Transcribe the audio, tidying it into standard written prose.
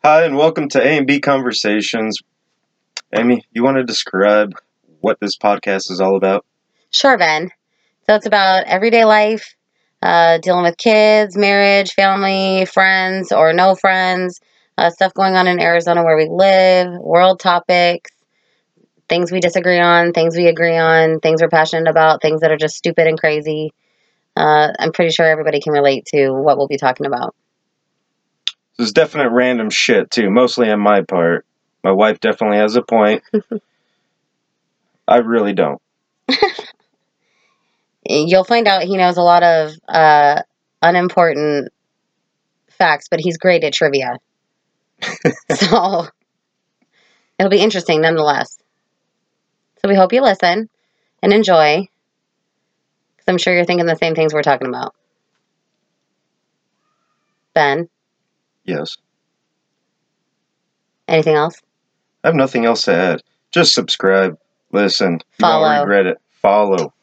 Hi, and welcome to A and B Conversations. Amy, you want to describe what this podcast is all about? Sure, Ben. So it's about everyday life, dealing with kids, marriage, family, friends or no friends, stuff going on in Arizona where we live, world topics, things we disagree on, things we agree on, things we're passionate about, things that are just stupid and crazy. I'm pretty sure everybody can relate to what we'll be talking about. This is definite random shit, too, mostly on my part. My wife definitely has a point. I really don't. You'll find out he knows a lot of unimportant facts, but he's great at trivia. So it'll be interesting nonetheless. So we hope you listen and enjoy, because I'm sure you're thinking the same things we're talking about. Ben, Yes. anything else? I have nothing else to add. Just subscribe, listen. You won't Follow. regret it. Follow.